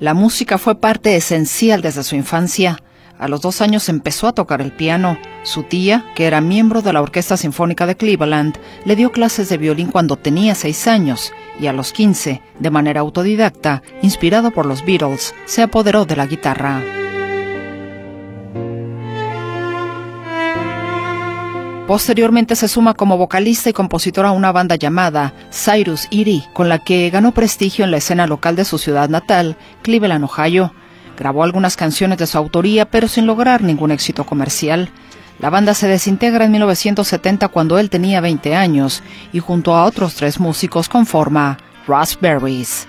La música fue parte esencial desde su infancia. A los 2 años empezó a tocar el piano. Su tía, que era miembro de la Orquesta Sinfónica de Cleveland, le dio clases de violín cuando tenía 6 años, y a los 15, de manera autodidacta, inspirado por los Beatles, se apoderó de la guitarra. Posteriormente se suma como vocalista y compositora a una banda llamada Cyrus Erie, con la que ganó prestigio en la escena local de su ciudad natal, Cleveland, Ohio. Grabó algunas canciones de su autoría, pero sin lograr ningún éxito comercial. La banda se desintegra en 1970 cuando él tenía 20 años, y junto a otros 3 músicos conforma Raspberries.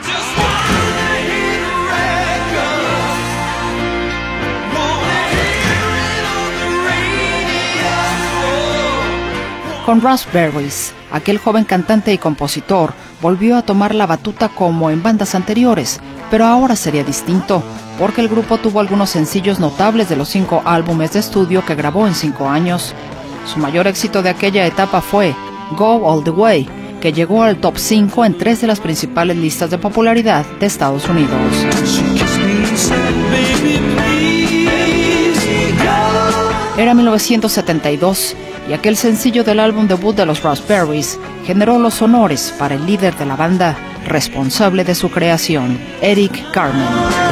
Con Raspberries, aquel joven cantante y compositor volvió a tomar la batuta como en bandas anteriores, pero ahora sería distinto, porque el grupo tuvo algunos sencillos notables de los 5 álbumes de estudio que grabó en 5 años. Su mayor éxito de aquella etapa fue Go All The Way, que llegó al top 5 en 3 de las principales listas de popularidad de Estados Unidos. Era 1972, y aquel sencillo del álbum debut de los Raspberries generó los honores para el líder de la banda, responsable de su creación, Eric Carmen.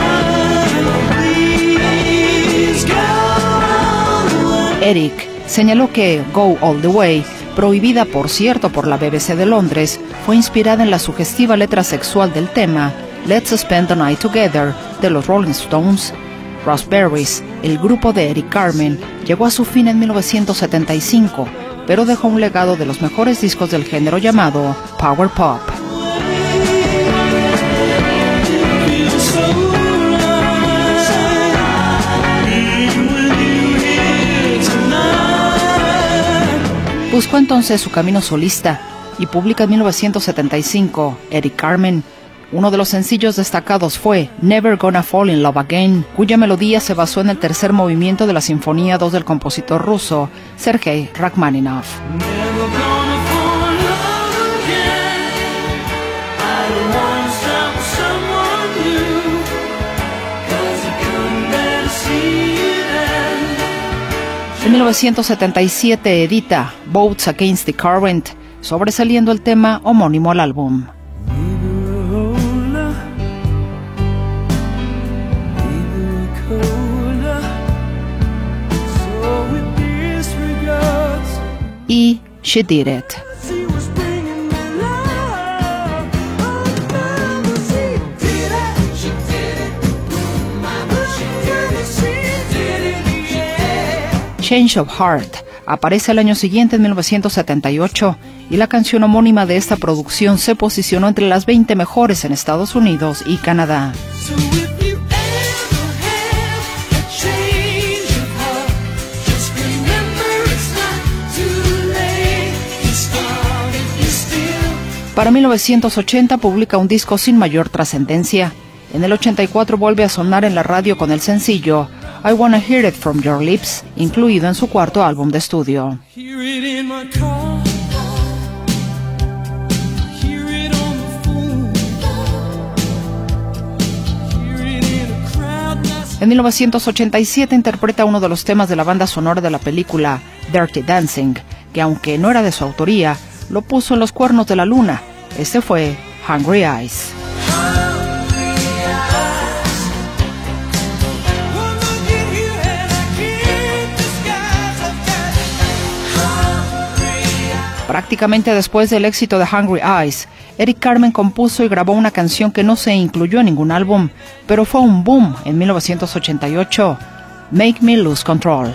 Eric señaló que Go All The Way, prohibida por cierto por la BBC de Londres, fue inspirada en la sugestiva letra sexual del tema Let's Spend the Night Together de los Rolling Stones. Raspberries, el grupo de Eric Carmen, llegó a su fin en 1975, pero dejó un legado de los mejores discos del género llamado Power Pop. Buscó entonces su camino solista y publica en 1975 Eric Carmen. Uno de los sencillos destacados fue Never Gonna Fall in Love Again, cuya melodía se basó en el tercer movimiento de la Sinfonía 2 del compositor ruso Sergei Rachmaninoff. En 1977 edita Boats Against the Current, sobresaliendo el tema homónimo al álbum. Y She Did It. Change of Heart aparece al año siguiente, en 1978, y la canción homónima de esta producción se posicionó entre las 20 mejores en Estados Unidos y Canadá. Para 1980 publica un disco sin mayor trascendencia. En el 84 vuelve a sonar en la radio con el sencillo I Wanna Hear It From Your Lips, incluido en su 4º álbum de estudio. En 1987 interpreta uno de los temas de la banda sonora de la película Dirty Dancing, que aunque no era de su autoría, lo puso en los cuernos de la luna. Este fue Hungry Eyes. Prácticamente después del éxito de Hungry Eyes, Eric Carmen compuso y grabó una canción que no se incluyó en ningún álbum, pero fue un boom en 1988, Make Me Lose Control.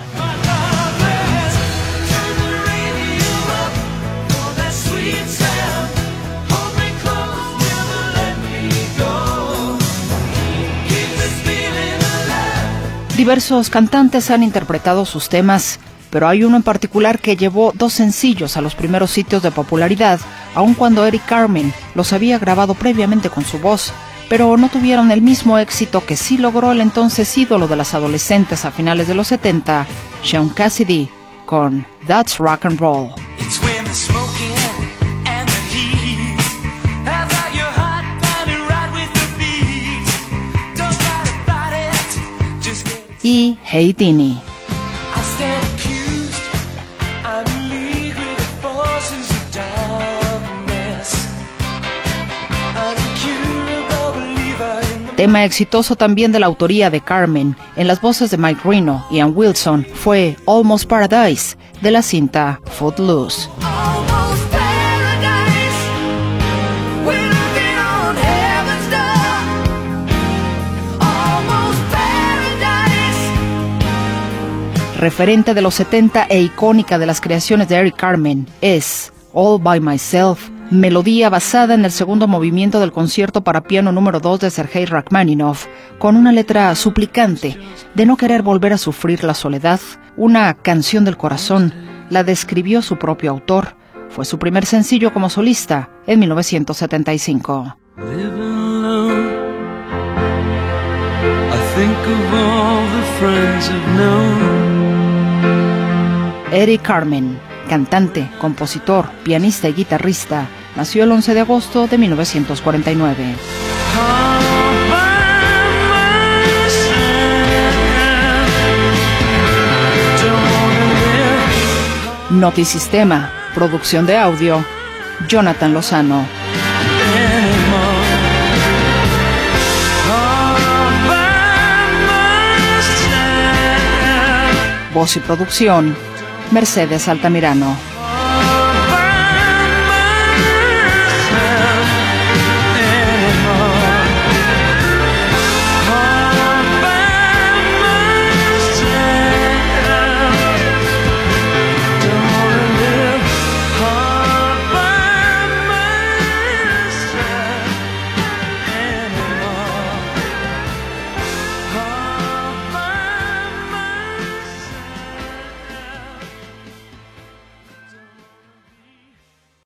Diversos cantantes han interpretado sus temas, pero hay uno en particular que llevó 2 sencillos a los primeros sitios de popularidad, aun cuando Eric Carmen los había grabado previamente con su voz, pero no tuvieron el mismo éxito que sí logró el entonces ídolo de las adolescentes a finales de los 70, Shaun Cassidy, con That's Rock and Roll. y Hey Teenie. Tema exitoso también de la autoría de Carmen, en las voces de Mike Reno y Ann Wilson, fue Almost Paradise, de la cinta Footloose. Referente de los 70 e icónica de las creaciones de Eric Carmen, es All By Myself, melodía basada en el segundo movimiento del concierto para piano número 2 de Sergei Rachmaninoff, con una letra suplicante de no querer volver a sufrir la soledad, una canción del corazón. La describió su propio autor. Fue su primer sencillo como solista en 1975. Eric Carmen, cantante, compositor, pianista y guitarrista, nació el 11 de agosto de 1949. Notisistema, producción de audio, Jonathan Lozano. Voz y producción, Mercedes Altamirano.